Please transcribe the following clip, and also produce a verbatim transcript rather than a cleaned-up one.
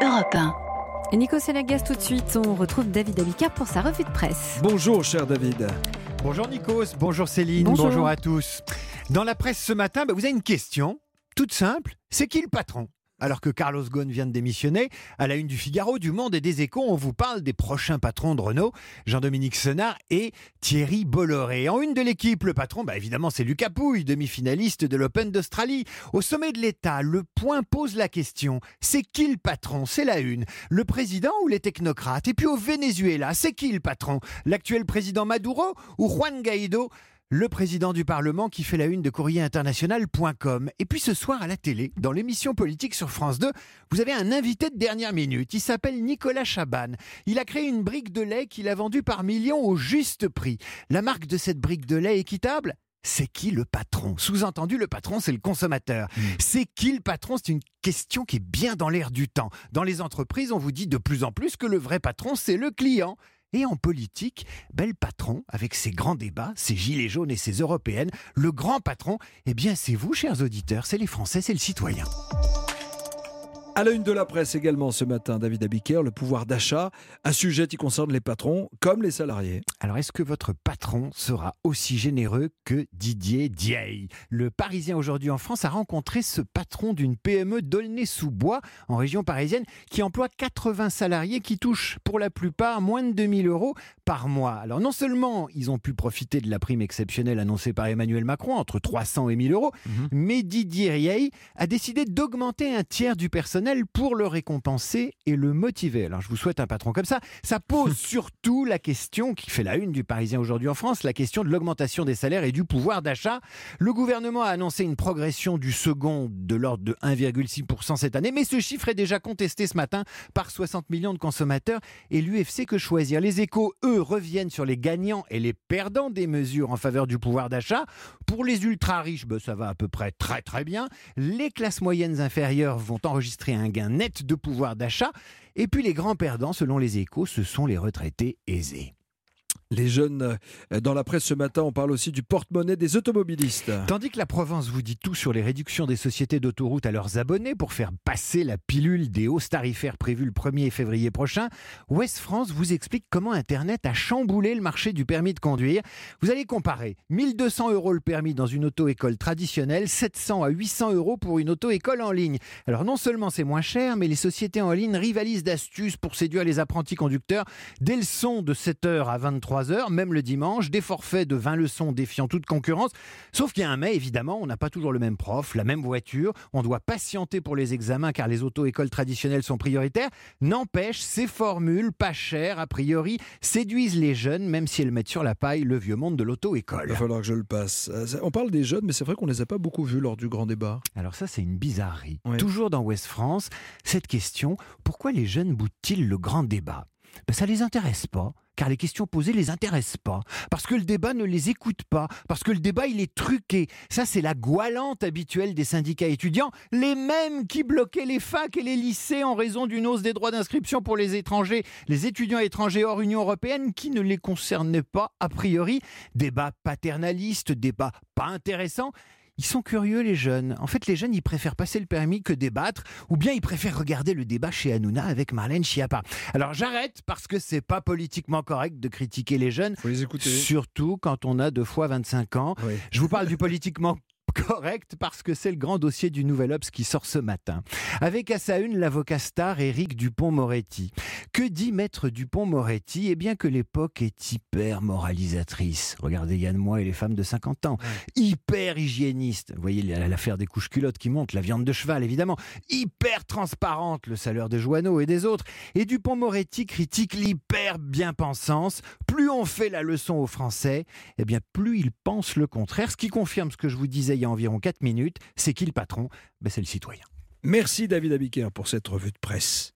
Europe un. Et Nico Sénagas, tout de suite, on retrouve David Abicard pour sa revue de presse. Bonjour cher David. Bonjour Nikos, bonjour Céline, bonjour, bonjour à tous. Dans la presse ce matin, bah, vous avez une question toute simple, c'est qui le patron ? Alors que Carlos Ghosn vient de démissionner, à la une du Figaro, du Monde et des Échos, on vous parle des prochains patrons de Renault, Jean-Dominique Senard et Thierry Bolloré. En une de l'équipe, le patron, bah évidemment, c'est Lucas Pouille, demi-finaliste de l'Open d'Australie. Au sommet de l'État, Le Point pose la question, c'est qui le patron ? C'est la une. Le président ou les technocrates ? Et puis au Venezuela, c'est qui le patron ? L'actuel président Maduro ou Juan Guaido ? Le président du Parlement qui fait la une de courrier international point com. Et puis ce soir à la télé, dans l'émission politique sur France deux, vous avez un invité de dernière minute. Il s'appelle Nicolas Chaban. Il a créé une brique de lait qu'il a vendue par millions au juste prix. La marque de cette brique de lait équitable ? C'est qui le patron ? Sous-entendu, le patron, c'est le consommateur. Mmh. C'est qui le patron ? C'est une question qui est bien dans l'air du temps. Dans les entreprises, on vous dit de plus en plus que le vrai patron, c'est le client. Et en politique, ben le patron, avec ses grands débats, ses gilets jaunes et ses européennes, le grand patron, eh bien c'est vous, chers auditeurs, c'est les Français, c'est le citoyen. À la une de la presse également ce matin, David Abicard, le pouvoir d'achat, un sujet qui concerne les patrons comme les salariés. Alors est-ce que votre patron sera aussi généreux que Didier Dieille ? Le Parisien aujourd'hui en France a rencontré ce patron d'une P M E d'Aulnay-sous-Bois, en région parisienne, qui emploie quatre-vingts salariés qui touchent pour la plupart moins de deux mille euros par mois. Alors non seulement ils ont pu profiter de la prime exceptionnelle annoncée par Emmanuel Macron, entre trois cents et mille euros, mmh. mais Didier Dieille a décidé d'augmenter un tiers du personnel pour le récompenser et le motiver. Alors je vous souhaite un patron comme ça. Ça pose surtout la question qui fait la une du Parisien aujourd'hui en France, la question de l'augmentation des salaires et du pouvoir d'achat. Le gouvernement a annoncé une progression du second de l'ordre de un virgule six pour cent cette année, mais ce chiffre est déjà contesté ce matin par soixante millions de consommateurs et l'U F C Que Choisir. Les Échos, eux, reviennent sur les gagnants et les perdants des mesures en faveur du pouvoir d'achat. Pour les ultra-riches, ben, ça va à peu près très très bien. Les classes moyennes inférieures vont enregistrer un gain net de pouvoir d'achat. Et puis les grands perdants, selon les Échos, ce sont les retraités aisés. Les jeunes, dans la presse ce matin, on parle aussi du porte-monnaie des automobilistes. Tandis que la Provence vous dit tout sur les réductions des sociétés d'autoroutes à leurs abonnés pour faire passer la pilule des hausses tarifaires prévues le premier février prochain, Ouest France vous explique comment Internet a chamboulé le marché du permis de conduire. Vous allez comparer mille deux cents euros le permis dans une auto-école traditionnelle, sept cents à huit cents euros pour une auto-école en ligne. Alors non seulement c'est moins cher, mais les sociétés en ligne rivalisent d'astuces pour séduire les apprentis conducteurs. Des leçons de sept heures à vingt-trois heures, même le dimanche, des forfaits de vingt leçons défiant toute concurrence. Sauf qu'il y a un mais, évidemment, on n'a pas toujours le même prof, la même voiture, on doit patienter pour les examens car les auto-écoles traditionnelles sont prioritaires. N'empêche, ces formules, pas chères a priori, séduisent les jeunes, même si elles mettent sur la paille le vieux monde de l'auto-école. Il va falloir que je le passe. On parle des jeunes, mais c'est vrai qu'on ne les a pas beaucoup vus lors du grand débat. Alors ça, c'est une bizarrerie. Ouais. Toujours dans Ouest France, cette question, pourquoi les jeunes boudent-ils le grand débat ? Ben, ça ne les intéresse pas, car les questions posées ne les intéressent pas, parce que le débat ne les écoute pas, parce que le débat il est truqué. Ça c'est la goualante habituelle des syndicats étudiants, les mêmes qui bloquaient les facs et les lycées en raison d'une hausse des droits d'inscription pour les étrangers, les étudiants étrangers hors Union européenne qui ne les concernaient pas a priori. Débat paternaliste, débat pas intéressant. Ils sont curieux les jeunes. En fait les jeunes ils préfèrent passer le permis que débattre, ou bien ils préfèrent regarder le débat chez Hanouna avec Marlène Schiappa. Alors j'arrête parce que c'est pas politiquement correct de critiquer les jeunes. Faut les écouter. Surtout quand on a deux fois vingt-cinq ans. Oui. Je vous parle du politiquement correct parce que c'est le grand dossier du Nouvel Obs qui sort ce matin. Avec à sa une l'avocat star Éric Dupond-Moretti. Que dit maître Dupond-Moretti ? Eh bien que l'époque est hyper moralisatrice. Regardez Yann Moix et les femmes de cinquante ans. Ouais. Hyper hygiéniste. Vous voyez l'affaire des couches culottes qui monte, la viande de cheval évidemment. Hyper transparente, le salaire de Joanneau et des autres. Et Dupond-Moretti critique l'hyper bien-pensance. Plus on fait la leçon aux Français, eh bien plus ils pensent le contraire. Ce qui confirme ce que je vous disais il y a environ quatre minutes, c'est qui le patron ? Ben, c'est le citoyen. Merci David Abicard pour cette revue de presse.